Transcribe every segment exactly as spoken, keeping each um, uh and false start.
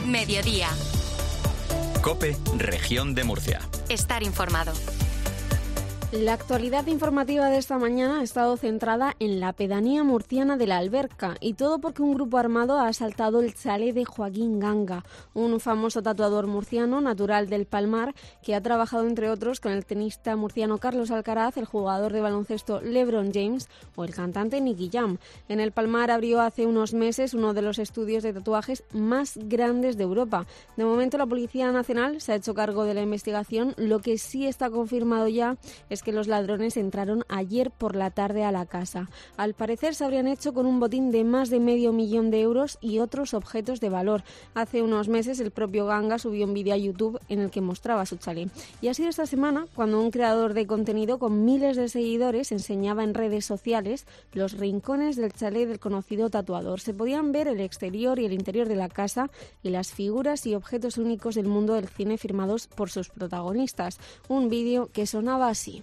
Mediodía. COPE, Región de Murcia. Estar informado. La actualidad informativa de esta mañana ha estado centrada en la pedanía murciana de La Alberca, y todo porque un grupo armado ha asaltado el chalet de Joaquín Ganga, un famoso tatuador murciano natural del Palmar que ha trabajado entre otros con el tenista murciano Carlos Alcaraz, el jugador de baloncesto LeBron James o el cantante Nicky Jam. En el Palmar abrió hace unos meses uno de los estudios de tatuajes más grandes de Europa. De momento la Policía Nacional se ha hecho cargo de la investigación. Lo que sí está confirmado ya es que los ladrones entraron ayer por la tarde a la casa. Al parecer se habrían hecho con un botín de más de medio millón de euros y otros objetos de valor. Hace unos meses el propio Ganga subió un vídeo a YouTube en el que mostraba su chalet. Y ha sido esta semana cuando un creador de contenido con miles de seguidores enseñaba en redes sociales los rincones del chalet del conocido tatuador. Se podían ver el exterior y el interior de la casa y las figuras y objetos únicos del mundo del cine firmados por sus protagonistas. Un vídeo que sonaba así.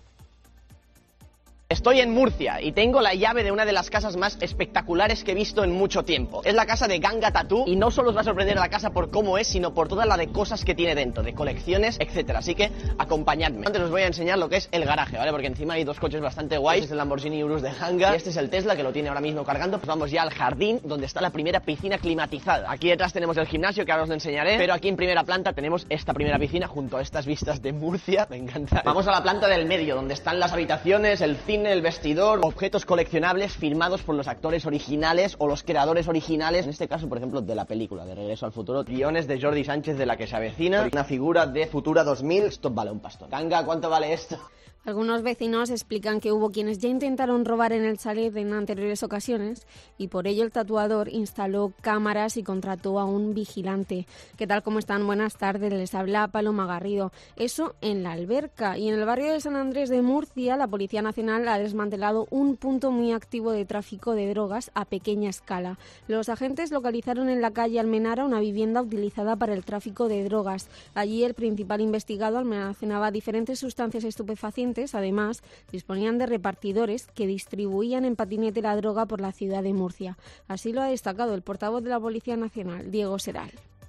Estoy en Murcia y tengo la llave de una de las casas más espectaculares que he visto en mucho tiempo. Es la casa de Ganga Tattoo y no solo os va a sorprender la casa por cómo es, sino por toda la de cosas que tiene dentro, de colecciones, etcétera. Así que acompañadme. Antes os voy a enseñar lo que es el garaje, ¿vale? Porque encima hay dos coches bastante guays. Este es el Lamborghini Urus de Ganga y este es el Tesla que lo tiene ahora mismo cargando. Pues vamos ya al jardín donde está la primera piscina climatizada. Aquí detrás tenemos el gimnasio que ahora os lo enseñaré, pero aquí en primera planta tenemos esta primera piscina junto a estas vistas de Murcia. Me encanta. Vamos a la planta del medio donde están las habitaciones, el cine, el vestidor, objetos coleccionables firmados por los actores originales o los creadores originales, en este caso, por ejemplo, de la película de Regreso al Futuro, guiones de Jordi Sánchez de La que se avecina, una figura de Futura dos mil, esto vale un pastón. Ganga, ¿cuánto vale esto? Algunos vecinos explican que hubo quienes ya intentaron robar en el chalet en anteriores ocasiones y por ello el tatuador instaló cámaras y contrató a un vigilante. ¿Qué tal? ¿Cómo están? Buenas tardes, les habla Paloma Garrido. Eso en La Alberca. Y en el barrio de San Andrés de Murcia, la Policía Nacional ha desmantelado un punto muy activo de tráfico de drogas a pequeña escala. Los agentes localizaron en la calle Almenara una vivienda utilizada para el tráfico de drogas. Allí el principal investigado almacenaba diferentes sustancias estupefacientes. Además, disponían de repartidores que distribuían en patinete la droga por la ciudad de Murcia. Así lo ha destacado el portavoz de la Policía Nacional, Diego Seral.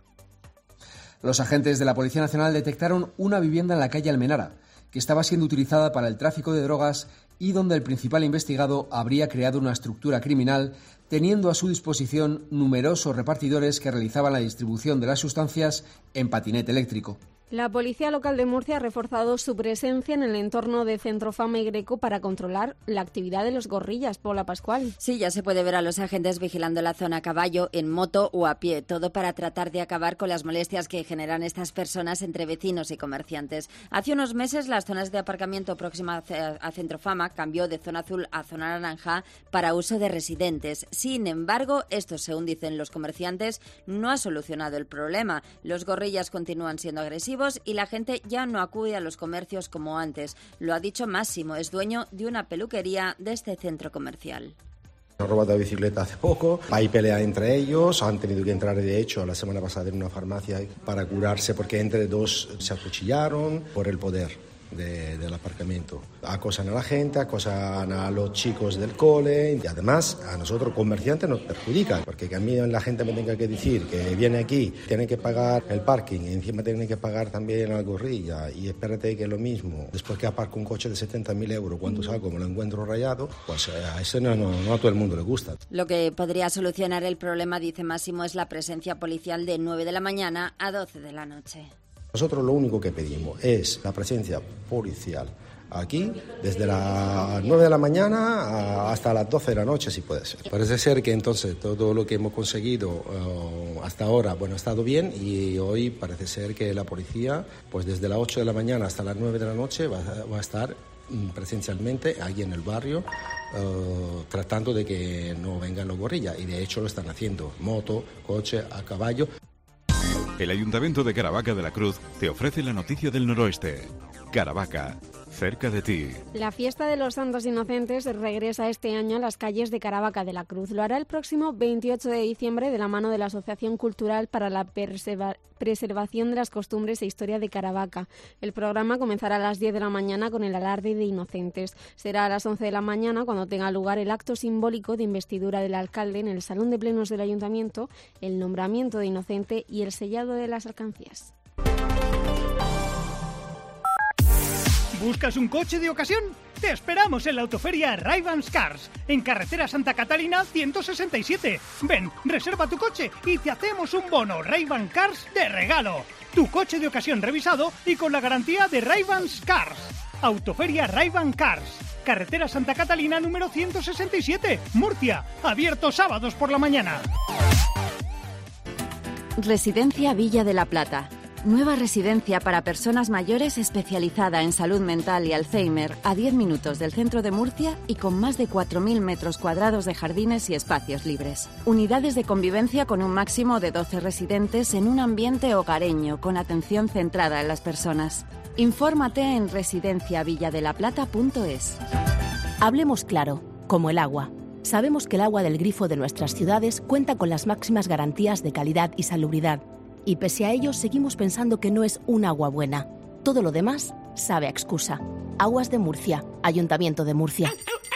Los agentes de la Policía Nacional detectaron una vivienda en la calle Almenara, que estaba siendo utilizada para el tráfico de drogas y donde el principal investigado habría creado una estructura criminal, teniendo a su disposición numerosos repartidores que realizaban la distribución de las sustancias en patinete eléctrico. La Policía Local de Murcia ha reforzado su presencia en el entorno de Centrofama y Greco para controlar la actividad de los gorrillas. Paula Pascual. Sí, ya se puede ver a los agentes vigilando la zona a caballo, en moto o a pie, todo para tratar de acabar con las molestias que generan estas personas entre vecinos y comerciantes. Hace unos meses las zonas de aparcamiento próximas a Centrofama cambió de zona azul a zona naranja para uso de residentes. Sin embargo, esto, según dicen los comerciantes, no ha solucionado el problema. Los gorrillas continúan siendo agresivos y la gente ya no acude a los comercios como antes. Lo ha dicho Máximo, es dueño de una peluquería de este centro comercial. Han robado la bicicleta hace poco, hay pelea entre ellos, han tenido que entrar de hecho la semana pasada en una farmacia para curarse porque entre dos se acuchillaron por el poder de, del aparcamiento. Acosan a la gente, acosan a los chicos del cole y además a nosotros comerciantes nos perjudican porque que a mí la gente me tenga que decir que viene aquí, tiene que pagar el parking y encima tiene que pagar también la gorrilla y espérate que es lo mismo. Después que aparco un coche de setenta mil euros, cuando salgo me lo encuentro rayado, pues a eso no, no, no a todo el mundo le gusta. Lo que podría solucionar el problema, dice Máximo, es la presencia policial de nueve de la mañana a doce de la noche. Nosotros lo único que pedimos es la presencia policial aquí desde las nueve de la mañana hasta las doce de la noche, si puede ser. Parece ser que entonces todo lo que hemos conseguido uh, hasta ahora, bueno, ha estado bien y hoy parece ser que la policía, pues desde las ocho de la mañana hasta las nueve de la noche va, va a estar presencialmente allí en el barrio uh, tratando de que no vengan los gorrillas y de hecho lo están haciendo, moto, coche, a caballo. El Ayuntamiento de Caravaca de la Cruz te ofrece la noticia del noroeste. Caravaca, cerca de ti. La fiesta de los Santos Inocentes regresa este año a las calles de Caravaca de la Cruz. Lo hará el próximo veintiocho de diciembre de la mano de la Asociación Cultural para la Preserva- Preservación de las Costumbres e Historia de Caravaca. El programa comenzará a las diez de la mañana con el alarde de inocentes. Será a las once de la mañana cuando tenga lugar el acto simbólico de investidura del alcalde en el Salón de Plenos del Ayuntamiento, el nombramiento de inocente y el sellado de las alcancías. ¿Buscas un coche de ocasión? Te esperamos en la autoferia Ray-Bans Cars, en carretera Santa Catalina ciento sesenta y siete. Ven, reserva tu coche y te hacemos un bono Ray-Bans Cars de regalo. Tu coche de ocasión revisado y con la garantía de Ray-Bans Cars. Autoferia Ray-Bans Cars, carretera Santa Catalina número ciento sesenta y siete, Murcia. Abierto sábados por la mañana. Residencia Villa de la Plata. Nueva residencia para personas mayores especializada en salud mental y Alzheimer a diez minutos del centro de Murcia y con más de cuatro mil metros cuadrados de jardines y espacios libres. Unidades de convivencia con un máximo de doce residentes en un ambiente hogareño con atención centrada en las personas. Infórmate en residencia villa de la plata punto es. Hablemos claro, como el agua. Sabemos que el agua del grifo de nuestras ciudades cuenta con las máximas garantías de calidad y salubridad. Y pese a ello, seguimos pensando que no es un agua buena. Todo lo demás sabe a excusa. Aguas de Murcia, Ayuntamiento de Murcia.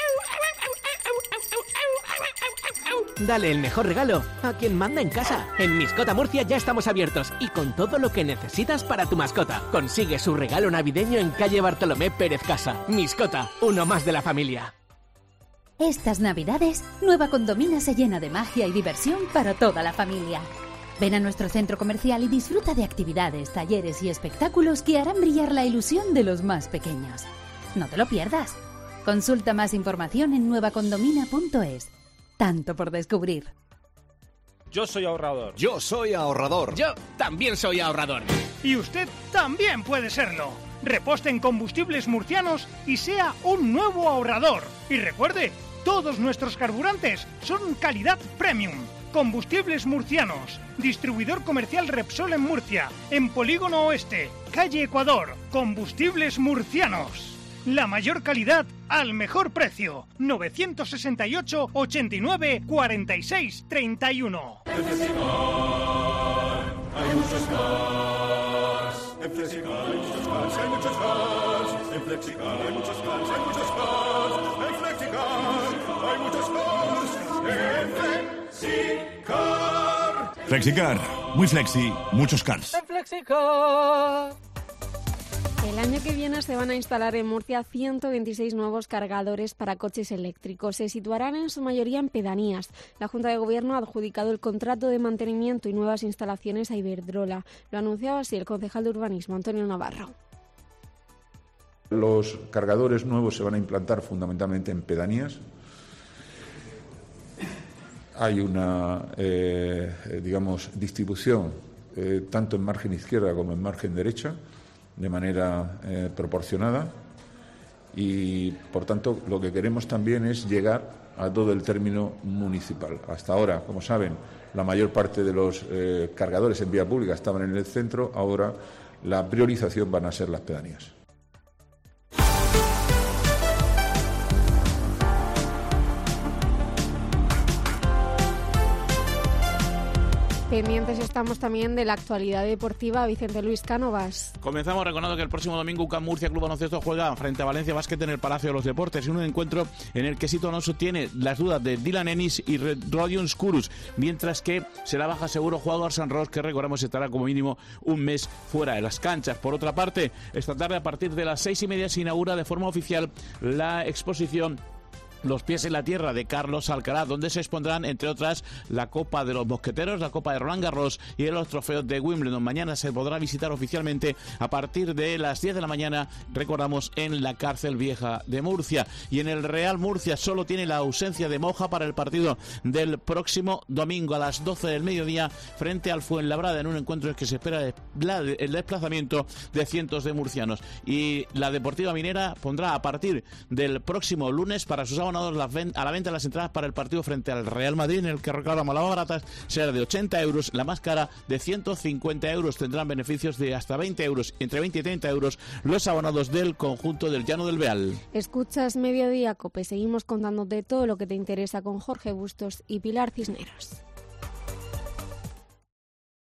Dale el mejor regalo a quien manda en casa. En Miscota Murcia ya estamos abiertos y con todo lo que necesitas para tu mascota. Consigue su regalo navideño en calle Bartolomé Pérez Casa. Miscota, uno más de la familia. Estas Navidades, Nueva Condomina se llena de magia y diversión para toda la familia. Ven a nuestro centro comercial y disfruta de actividades, talleres y espectáculos que harán brillar la ilusión de los más pequeños. No te lo pierdas. Consulta más información en nueva condomina punto es. Tanto por descubrir. Yo soy ahorrador. Yo soy ahorrador. Yo también soy ahorrador. Y usted también puede serlo. Reposte en combustibles murcianos y sea un nuevo ahorrador. Y recuerde, todos nuestros carburantes son calidad premium. Combustibles Murcianos, distribuidor comercial Repsol en Murcia, en Polígono Oeste, calle Ecuador. Combustibles Murcianos, la mayor calidad al mejor precio. novecientos sesenta y ocho, ochenta y nueve, cuarenta y seis, treinta y uno. En Flexicar hay muchos cars. En Flexicar hay muchos cars, hay muchos cars. En Flexicar hay muchos cars, hay muchos cars. En Flexicar hay muchos cars. En Flexicar. Flexicar, muy flexi, muchos cars. Flexicar. El año que viene se van a instalar en Murcia ciento veintiséis nuevos cargadores para coches eléctricos. Se situarán en su mayoría en pedanías. La Junta de Gobierno ha adjudicado el contrato de mantenimiento y nuevas instalaciones a Iberdrola. Lo anunciaba así el concejal de Urbanismo, Antonio Navarro. Los cargadores nuevos se van a implantar fundamentalmente en pedanías. Hay una, eh, digamos, distribución eh, tanto en margen izquierda como en margen derecha, de manera eh, proporcionada, y por tanto lo que queremos también es llegar a todo el término municipal. Hasta ahora, como saben, la mayor parte de los eh, cargadores en vía pública estaban en el centro, ahora la priorización van a ser las pedanías. Pendientes estamos también de la actualidad deportiva. Vicente Luis Cánovas. Comenzamos recordando que el próximo domingo U C A M Murcia Club Baloncesto juega frente a Valencia Basket en el Palacio de los Deportes, en un encuentro en el que Sito Alonso tiene las dudas de Dylan Ennis y Rodion Skurus, mientras que será baja seguro jugador Arsan Ross, que recordamos estará como mínimo un mes fuera de las canchas. Por otra parte, esta tarde a partir de las seis y media se inaugura de forma oficial la exposición Los pies en la tierra de Carlos Alcaraz, donde se expondrán, entre otras, la Copa de los Mosqueteros, la Copa de Roland Garros y los trofeos de Wimbledon. Mañana se podrá visitar oficialmente a partir de las diez de la mañana, recordamos, en la Cárcel Vieja de Murcia. Y en el Real Murcia solo tiene la ausencia de Moja para el partido del próximo domingo a las doce del mediodía frente al Fuenlabrada, en un encuentro en el que se espera el desplazamiento de cientos de murcianos. Y la Deportiva Minera pondrá a partir del próximo lunes para su sábado abonados las ven- a la venta de las entradas para el partido frente al Real Madrid, en el que recordamos la más barata será de ochenta euros, la más cara de ciento cincuenta euros. Tendrán beneficios de hasta veinte euros, entre veinte y treinta euros los abonados del conjunto del Llano del Beal. Escuchas Mediodía Cope, seguimos contándote todo lo que te interesa con Jorge Bustos y Pilar Cisneros.